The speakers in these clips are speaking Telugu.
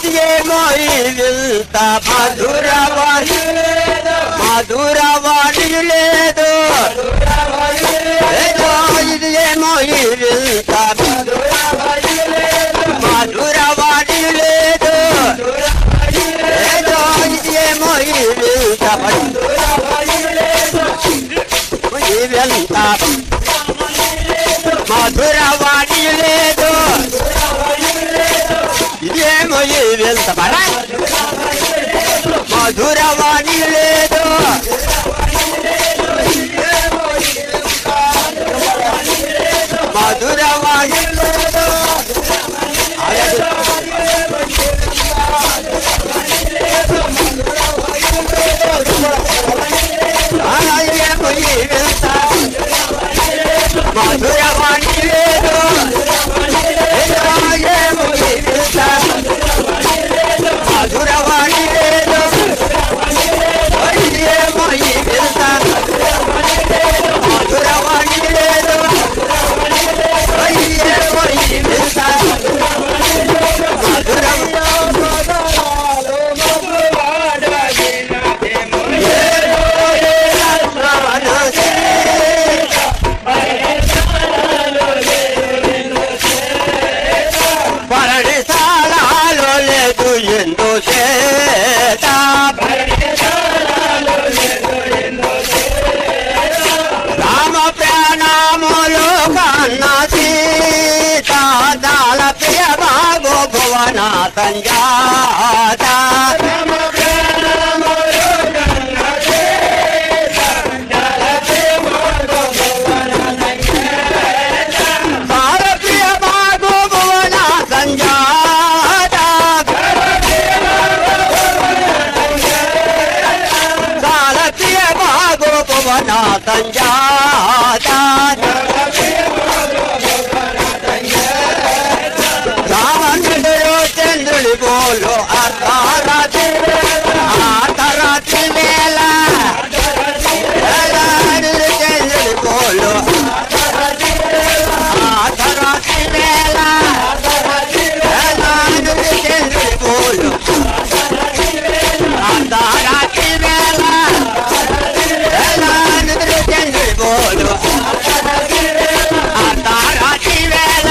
ఇదేమో ఇంత మధురవాణి మధురవాణి లేదు ఇదేమో ఇంత మధురవాణి లేదు ఇదేమో ఇంత మధురవాణి లేదు ఇదేమో ఎంత మధురవాణి లేదు మధురవాణి లేదు మధురవాణి లేదు మధురవాణి లేదు మధురవాణి లేదు పరణశాలలో లేదు ఎందు చేత రామ ప్రాణములు కన్న సీత దాల ప్రియ భాగో భువన సంజాత సంజాత రావణుడు చంద్రుడి బోలు అర్ధరాత్రి వేళ చంద్రుడి బోలు అర్ధరాత్రి వేళ చంద్రుడి బోలు అర్ధరాత్రి వేళ బోలు అర్ధరాత్రి వేళ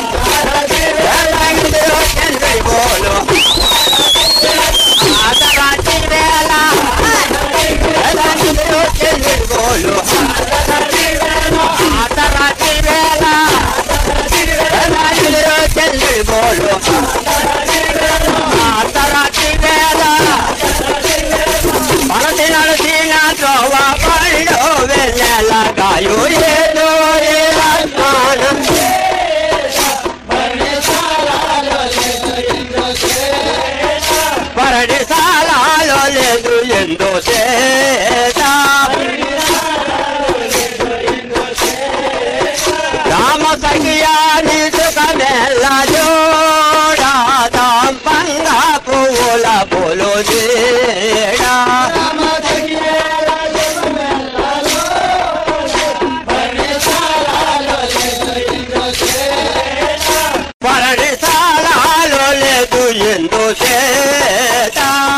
చంద్రుడి బోలు అర్ధరాత్రి వేళ చంద్రుడి బోలు అర్ధరాత్రి వేళ చంద్రుడి బోలు అర్ధరాత్రి వేళ మనసి నడిచిన త్రోవ పడిలో వెన్నెల గాయు ఏదో పరణశాలలో లేదు ఎందు చేత రామ సఖియాని సుఖమెల్ల జోడాదాం పంగా పువ్వుల పూలు నీడా పరణశాలలో లేదు ఎందు చేత